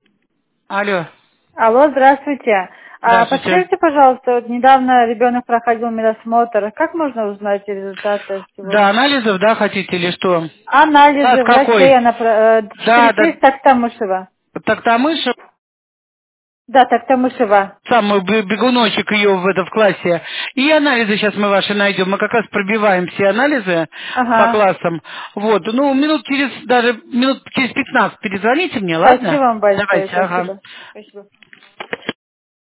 Алло, Алло, здравствуйте. здравствуйте. Подскажите, пожалуйста, вот недавно ребенок проходил медосмотр. Как можно узнать результаты всего? Да, анализов, да, хотите или что? Анализы От врачей, какой? она Да, да, 4 Тактамышева. Токтамыша, Да, Тактамышева. самый бегуночек ее в классе. И анализы сейчас мы ваши найдем. Мы как раз пробиваем все анализы по Ага. классам. Вот, ну, даже минут через 15 перезвоните мне, Спасибо ладно? вам большое, Давайте, ага. спасибо. Спасибо.